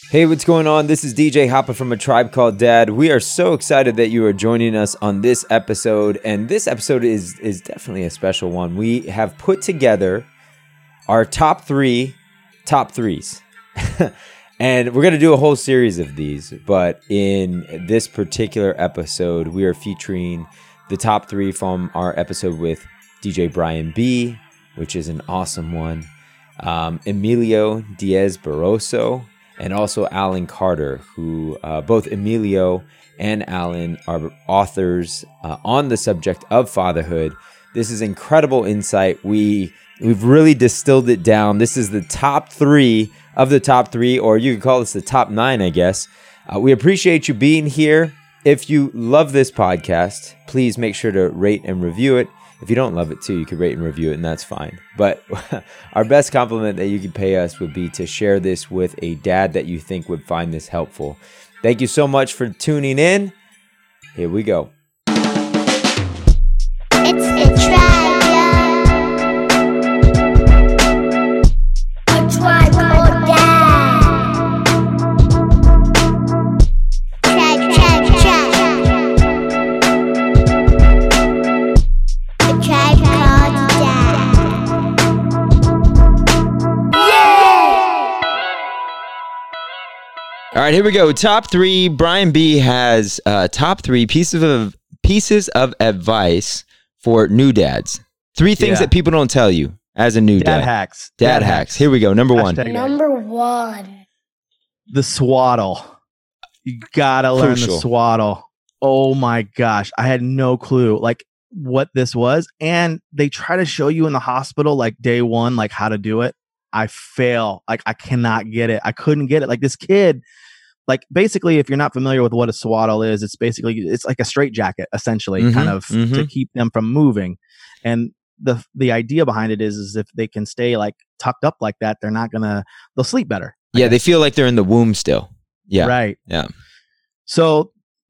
Hey, what's going on? This is DJ Hoppa from A Tribe Called Dad. We are so excited that you are joining us on this episode, and this episode is definitely a special one. We have put together our top threes, and we're going to do a whole series of these, but in this particular episode, we are featuring the top three from our episode with DJ Brian B., which is an awesome one, Emilio Diaz Barroso, and also Alan Carter, who both Emilio and Alan are authors on the subject of fatherhood. This is incredible insight. We've really distilled it down. This is the top three of the top three, or you could call this the top 9, I guess. We appreciate you being here. If you love this podcast, please make sure to rate and review it. If you don't love it too, you could rate and review it, and that's fine. But our best compliment that you could pay us would be to share this with a dad that you think would find this helpful. Thank you so much for tuning in. Here we go. It's the tribe, A Tribe Called Dad. Tribe. A Tribe Called Dad. All right, here we go. Top three. Brian B. has top three pieces of advice for new dads. 3 things that people don't tell you as a new dad. Dad hacks. Here we go. Number one. Number 1. The swaddle. You gotta learn Crucial. the swaddle. Oh my gosh. I had no clue like what this was. And they try to show you in the hospital like day one, like how to do it. I fail. Like I cannot get it. I couldn't get it. Like this kid, like basically if you're not familiar with what a swaddle is, it's like a straitjacket essentially, kind of to keep them from moving. And the idea behind it is if they can stay like tucked up like that, they'll sleep better. Yeah, they feel like they're in the womb still. Yeah. Right. Yeah. So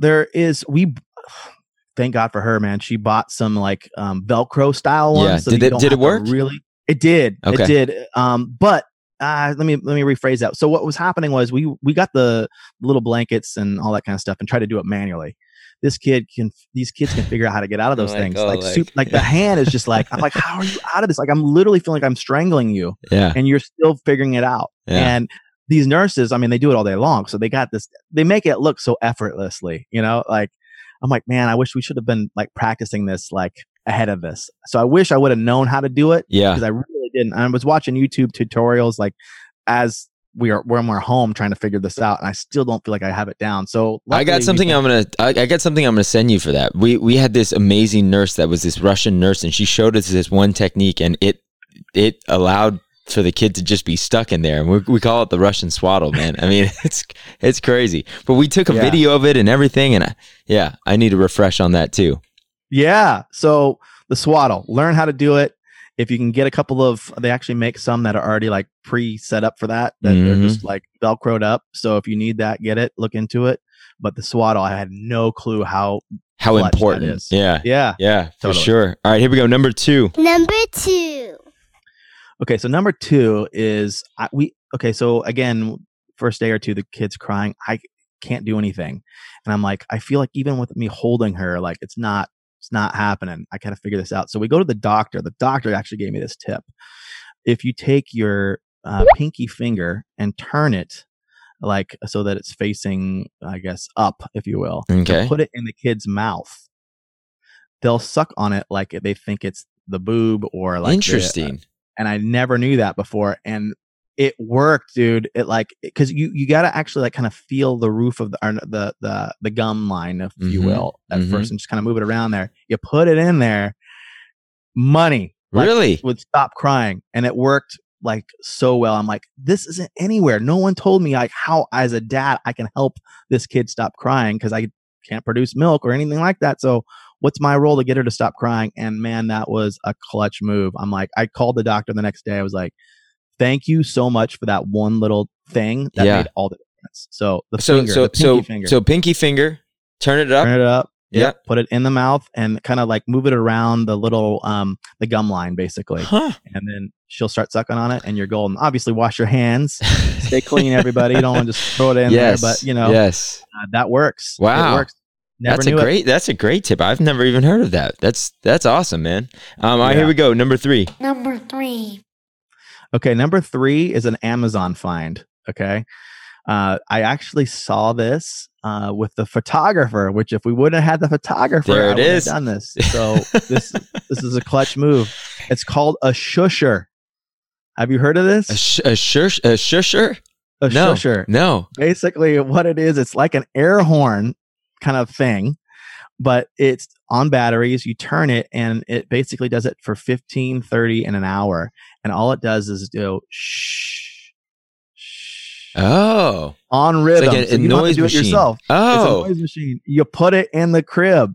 thank God for her, man. She bought some like Velcro style ones. Yeah. So Did it work? It did. Okay. It did. But let me rephrase that. So what was happening was we got the little blankets and all that kind of stuff and tried to do it manually. These kids can figure out how to get out of those things. The hand is just like, I'm like, how are you out of this? Like, I'm literally feeling like I'm strangling you. Yeah. And you're still figuring it out. Yeah. And these nurses, I mean, they do it all day long. So they got this, they make it look so effortlessly, like, I'm like, man, I wish we should have been like practicing this like ahead of this. So I wish I would have known how to do it. Yeah. Because I really didn't. I was watching YouTube tutorials like as when we're home trying to figure this out, and I still don't feel like I have it down. So I got something I'm gonna send you for that. We had this amazing nurse that was this Russian nurse, and she showed us this one technique, and it allowed for the kid to just be stuck in there, and we call it the Russian swaddle, man. I mean, it's crazy. But we took a video of it and everything, and I need to refresh on that too. Yeah. So the swaddle, learn how to do it. If you can get a couple of, they actually make some that are already like pre-set up for that they're just like Velcroed up. So if you need that, get it, look into it. But the swaddle, I had no clue how important that is. Yeah, for Totally. sure. All right, here we go. Number 2. Number 2. Okay, so number 2 is so again, first day or two, the kid's crying. I can't do anything, and I'm like, I feel like even with me holding her, like it's not happening. I gotta figure this out. So we go to the doctor. The doctor actually gave me this tip: if you take your pinky finger and turn it like so that it's facing, I guess, up, if you will, Okay. and put it in the kid's mouth, they'll suck on it like they think it's the boob or like Interesting. and I never knew that before, and it worked, dude. It like, because you got to actually like kind of feel the roof of the gum line, if you will, at first, and just kind of move it around there. You put it in there, money Really? would stop crying, and it worked like so well. I'm like, this isn't anywhere. No one told me like how as a dad I can help this kid stop crying, because I can't produce milk or anything like that. So what's my role to get her to stop crying? And man, that was a clutch move. I'm like, I called the doctor the next day. I was like, thank you so much for that one little thing that made all the difference. So the pinky finger. So pinky finger, turn it up, Yep. Put it in the mouth and kind of like move it around the little the gum line basically. Huh. And then she'll start sucking on it and you're golden. Obviously wash your hands. Stay clean, everybody. You don't want to just throw it in there, but Yes. that works. Wow. It works. Never That's knew it. That's a great tip. I've never even heard of that. That's awesome, man. All right, here we go. Number 3. Number 3. Okay, number 3 is an Amazon find. Okay. I actually saw this with the photographer, which if we wouldn't have had the photographer, There I it would is. have done this. So this is a clutch move. It's called a shusher. Have you heard of this? A shusher? A No. shusher. No. Basically what it is, it's like an air horn kind of thing, but it's on batteries. You turn it and it basically does it for 15, 30 and an hour. And all it does is do shh, shh Oh. on rhythm. like a So you don't have noise to do machine. it yourself. Oh. It's a noise machine. You put it in the crib.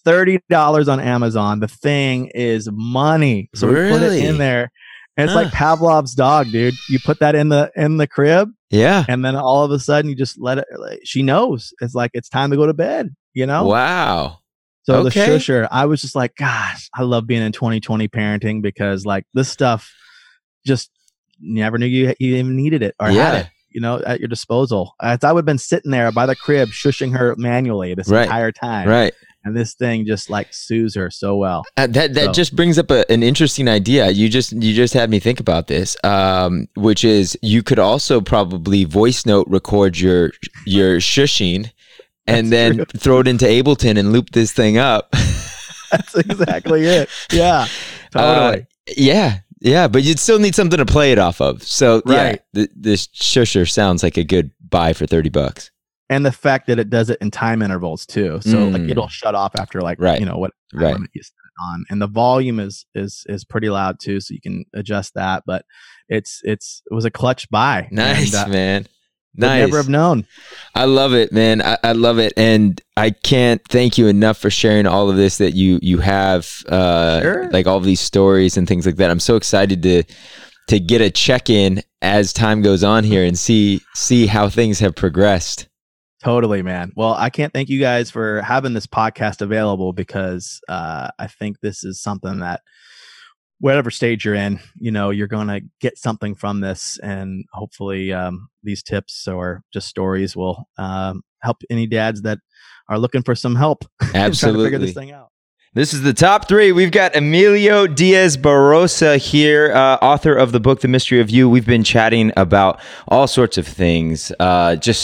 $30 on Amazon. The thing is money. So we put it Really? in there. And it's Huh. like Pavlov's dog, dude. You put that in the crib. Yeah. And then all of a sudden, you just let it. Like, she knows it's like it's time to go to bed. Wow. So Okay. the shusher, I was just like, gosh, I love being in 2020 parenting because like this stuff, just never knew you even needed it or Yeah. had it, at your disposal. I would have been sitting there by the crib shushing her manually this Right. entire time, Right. and this thing just like soothes her so well. That So- just brings up an interesting idea. You just had me think about this, which is you could also probably voice note record your shushing, and That's then true. throw it into Ableton and loop this thing up. That's exactly it. Yeah, totally. Yeah, but you'd still need something to play it off of. So Right. yeah, this shusher sounds like a good buy for $30. And the fact that it does it in time intervals too, so like it'll shut off after like Right. what time Right. limit you set it on, and the volume is pretty loud too, so you can adjust that. But it was a clutch buy. Nice, and, man. would Nice. never have known. I love it, man. I love it, and I can't thank you enough for sharing all of this that you have, Sure. like all of these stories and things like that. I'm so excited to get a check in as time goes on here and see how things have progressed. Totally, man. Well, I can't thank you guys for having this podcast available because I think this is something that whatever stage you're in, you're going to get something from this, and hopefully these tips or just stories will help any dads that are looking for some help trying to figure Absolutely. this thing out. This is the top 3. We've got Emilio Diaz Barrosa here, author of the book, The Mystery of You. We've been chatting about all sorts of things, just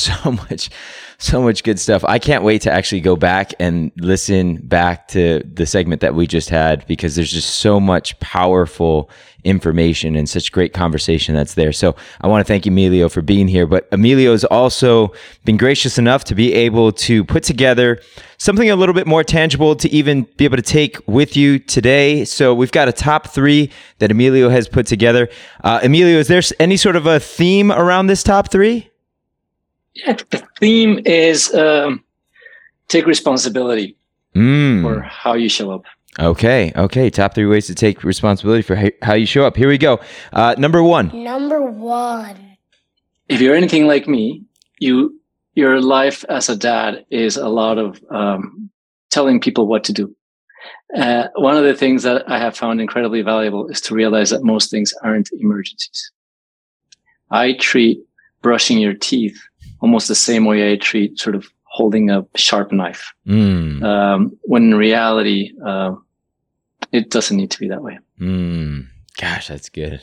so much good stuff. I can't wait to actually go back and listen back to the segment that we just had because there's just so much powerful information and such great conversation that's there. So I want to thank Emilio for being here. But Emilio's also been gracious enough to be able to put together something a little bit more tangible to even be able to take with you today. So we've got a top 3 that Emilio has put together. Emilio, is there any sort of a theme around this top 3? Yeah, the theme is take responsibility for how you show up. Okay. Top 3 ways to take responsibility for how you show up. Here we go. Number 1. Number 1. If you're anything like me, your life as a dad is a lot of telling people what to do. One of the things that I have found incredibly valuable is to realize that most things aren't emergencies. I treat brushing your teeth almost the same way I treat sort of holding a sharp knife. When in reality, it doesn't need to be that way. Gosh, that's good.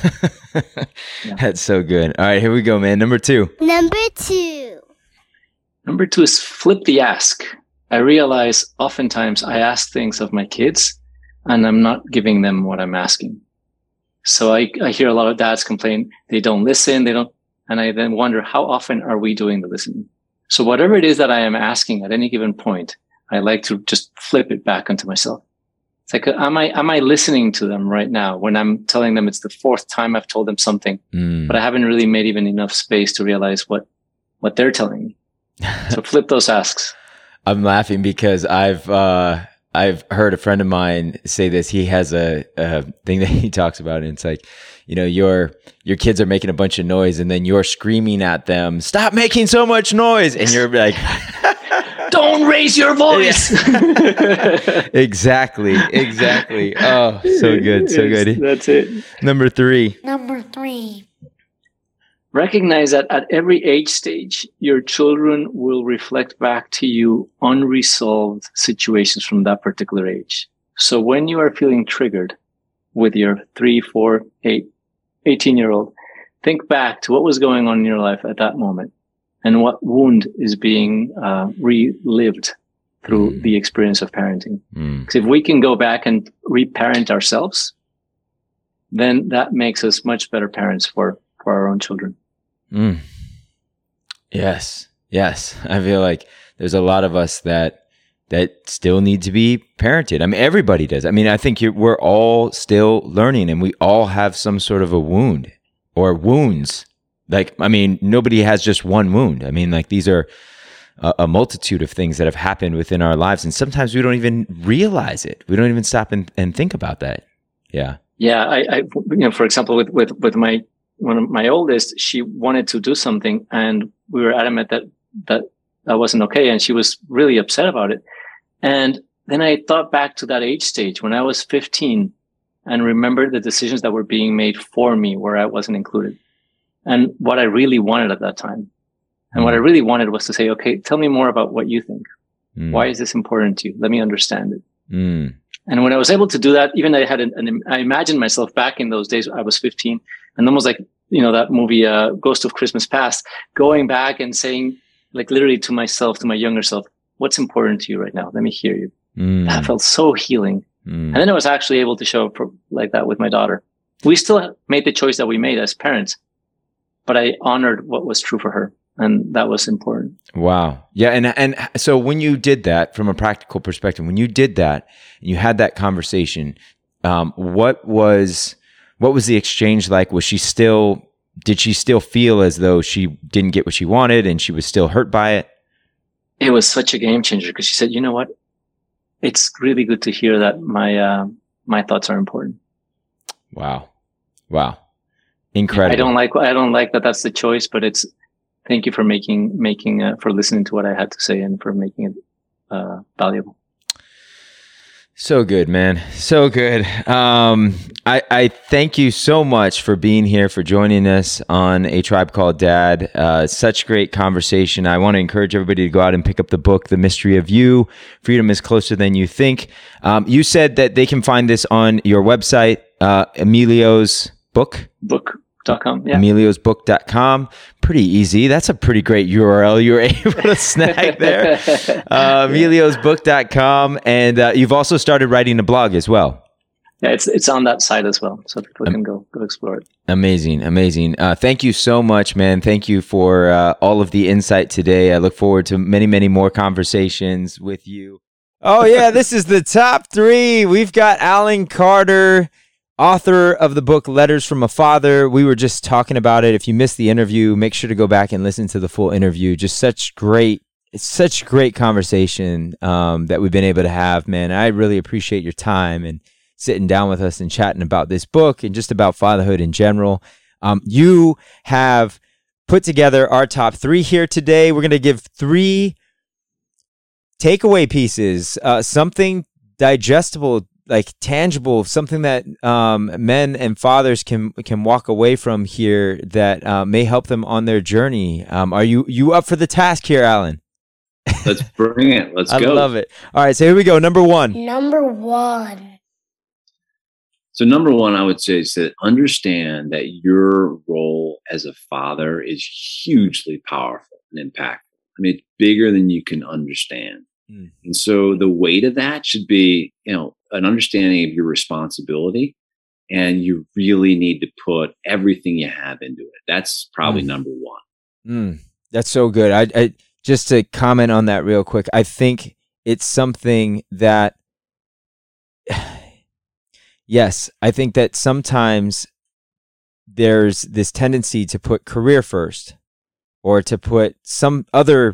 Yeah. That's so good. All right, here we go, man. Number 2. Number 2. Number 2 is flip the ask. I realize oftentimes I ask things of my kids and I'm not giving them what I'm asking. So I hear a lot of dads complain they don't listen, and I then wonder how often are we doing the listening? So whatever it is that I am asking at any given point, I like to just flip it back onto myself. It's like, am I listening to them right now when I'm telling them it's the 4th time I've told them something, but I haven't really made even enough space to realize what they're telling me. So flip those asks. I'm laughing because I've heard a friend of mine say this. He has a thing that he talks about, and it's like, your kids are making a bunch of noise, and then you're screaming at them, "Stop making so much noise!" And you're like, Don't raise your voice. Exactly. Oh, so good. That's it. Number 3. Number 3. Recognize that at every age stage, your children will reflect back to you unresolved situations from that particular age. So when you are feeling triggered with your 3, 4, 8, 18-year-old, think back to what was going on in your life at that moment and what wound is being relived through the experience of parenting. Because if we can go back and reparent ourselves, then that makes us much better parents for our own children. Yes. I feel like there's a lot of us that still need to be parented. I mean, everybody does. I mean, I think we're all still learning, and we all have some sort of a wound or wounds. Like, I mean, nobody has just one wound. I mean, like, these are a multitude of things that have happened within our lives, and sometimes we don't even realize it. We don't even stop and think about that. Yeah. Yeah. I for example, with one of my oldest, she wanted to do something, and we were adamant that wasn't okay, and she was really upset about it. And then I thought back to that age stage when I was 15 and remembered the decisions that were being made for me where I wasn't included, and what I really wanted at that time. And what I really wanted was to say, okay, tell me more about what you think. Why is this important to you? Let me understand it. And when I was able to do that, even I imagined myself back in those days. I was 15, and almost like, that movie, Ghost of Christmas Past, going back and saying, like, literally to myself, to my younger self, what's important to you right now? Let me hear you. That felt so healing. And then I was actually able to show up like that with my daughter. We still made the choice that we made as parents, but I honored what was true for her. And that was important. Wow. Yeah. And so when you did that, from a practical perspective, when you did that and you had that conversation, what was the exchange like? Did she still feel as though she didn't get what she wanted and she was still hurt by it? It was such a game changer, because she said, you know what? It's really good to hear that my thoughts are important. Wow. Incredible. I don't like that that's the choice, but it's, thank you for for listening to what I had to say and for making it valuable. So good, man. So good. I thank you so much for being here, for joining us on A Tribe Called Dad. Such great conversation. I want to encourage everybody to go out and pick up the book, The Mystery of You. Freedom is Closer Than You Think. You said that they can find this on your website, Emilio's book.com. Yeah. EmiliosBook.com. Pretty easy. That's a pretty great URL you were able to snag there. EmiliosBook.com. And you've also started writing a blog as well. Yeah, it's on that site as well, so people can go explore it. Amazing. Thank you so much, man. Thank you for all of the insight today. I look forward to many, many more conversations with you. Oh, yeah, this is the top 3. We've got Alan Carter, author of the book Letters from a Father. We were just talking about it. If you missed the interview, make sure to go back and listen to the full interview. Just such great conversation that we've been able to have, man. I really appreciate your time and sitting down with us and chatting about this book and just about fatherhood in general. You have put together our top 3 here today. We're going to give 3 takeaway pieces, something digestible, like tangible, something that men and fathers can walk away from here that may help them on their journey. Are you up for the task here, Alan? Let's bring it. Let's go. I love it. All right, so here we go. Number 1. Number 1. So number 1, I would say, is that understand that your role as a father is hugely powerful and impactful. I mean, it's bigger than you can understand. And so the weight of that should be, an understanding of your responsibility, and you really need to put everything you have into it. That's probably number 1. That's so good. I just to comment on that real quick, I think it's something that, yes, I think that sometimes there's this tendency to put career first, or to put some other,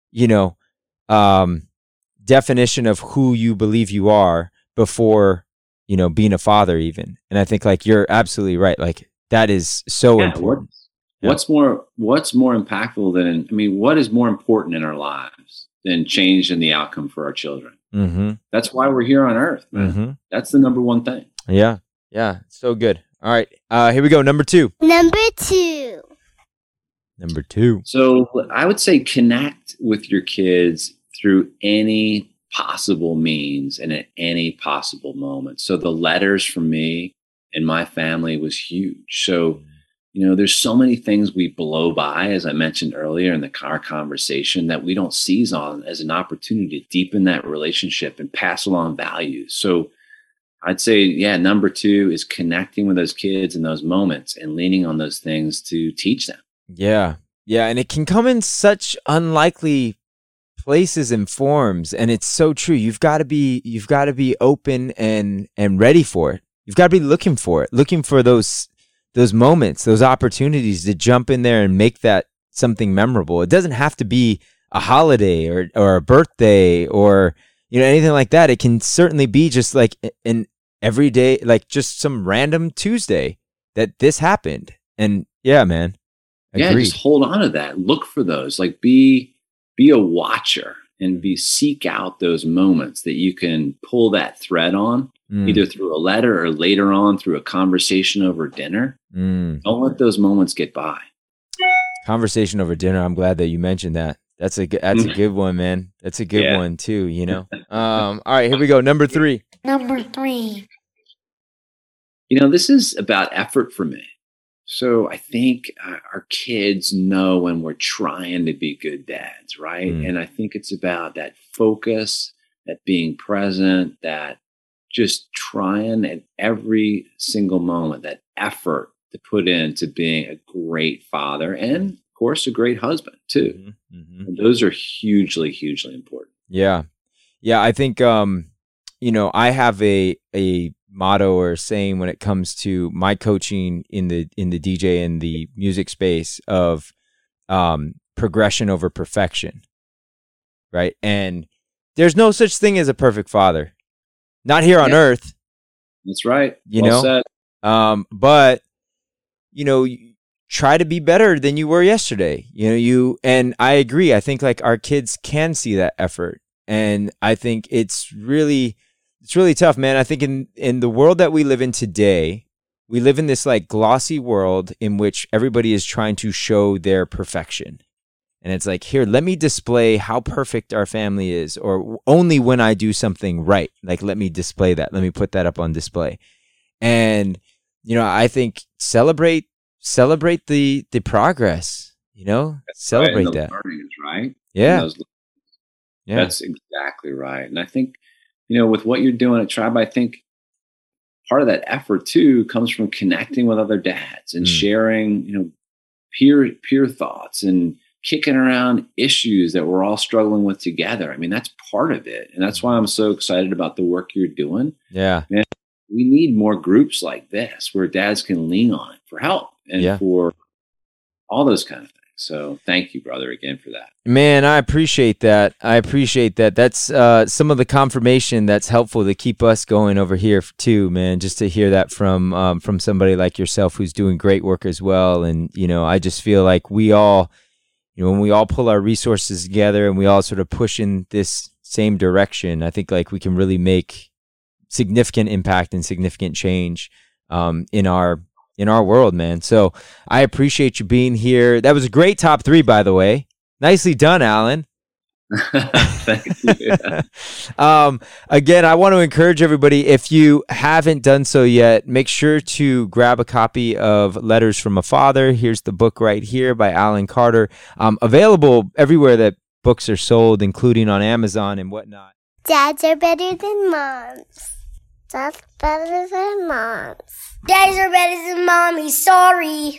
definition of who you believe you are before, being a father even. And I think, like, you're absolutely right. Like, that is so important. What's more impactful than, what is more important in our lives and change in the outcome for our children. Mm-hmm. That's why we're here on earth, man. Mm-hmm. That's the number one thing. Yeah. Yeah. So good. All right. Here we go. Number two. Number 2. Number 2. So I would say connect with your kids through any possible means and at any possible moment. So the letters from me and my family was huge. So, there's so many things we blow by, as I mentioned earlier in our conversation, that we don't seize on as an opportunity to deepen that relationship and pass along values. So I'd say, number 2 is connecting with those kids in those moments and leaning on those things to teach them. Yeah. Yeah. And it can come in such unlikely places and forms. And it's so true. You've got to be open and ready for it. You've got to be looking for it, looking for those moments, those opportunities to jump in there and make that something memorable. It doesn't have to be a holiday or a birthday or, anything like that. It can certainly be just like an everyday, like just some random Tuesday that this happened. And yeah, man. Agreed. Just hold on to that. Look for those. Like be a watcher and seek out those moments that you can pull that thread on, either through a letter or later on through a conversation over dinner. Don't let those moments get by. Conversation over dinner. I'm glad that you mentioned that. That's a good one, man. That's a good one too, All right, here we go. Number 3. Number 3. This is about effort for me. So I think our kids know when we're trying to be good dads, right? And I think it's about that focus, that being present, that just trying at every single moment, that effort to put into being a great father and, of course, a great husband too. Mm-hmm. And those are hugely, hugely important. Yeah. Yeah, I think, I have a motto or saying when it comes to my coaching in the DJ and the music space of progression over perfection, right? And there's no such thing as a perfect father, not here on earth. That's right. Said. But try to be better than you were yesterday. And I agree. I think like our kids can see that effort, and I think it's really tough, man. I think in the world that we live in today, we live in this like glossy world in which everybody is trying to show their perfection. And it's like, here, let me display how perfect our family is, or only when I do something right. Like, let me display that. Let me put that up on display. And, I think celebrate the progress, celebrate that. Learnings, right? Yeah. That's exactly right. And I think, with what you're doing at Tribe, I think part of that effort too comes from connecting with other dads and sharing, peer thoughts and kicking around issues that we're all struggling with together. I mean, that's part of it. And that's why I'm so excited about the work you're doing. Yeah. Man, we need more groups like this where dads can lean on it for help and for all those kind of things. So thank you, brother, again for that. Man, I appreciate that. That's some of the confirmation that's helpful to keep us going over here too, man, just to hear that from somebody like yourself who's doing great work as well. And, I just feel like we all, when we all pull our resources together and we all sort of push in this same direction, I think like we can really make significant impact and significant change in our world, man. So I appreciate you being here. That was a great top 3, by the way. Nicely done, Alan. Thank you. Again, I want to encourage everybody, if you haven't done so yet, make sure to grab a copy of Letters from a Father. Here's the book right here by Alan Carter. Available everywhere that books are sold, including on Amazon and whatnot. Dads are better than moms. Dads better than moms. Dads are better than mommy. Sorry.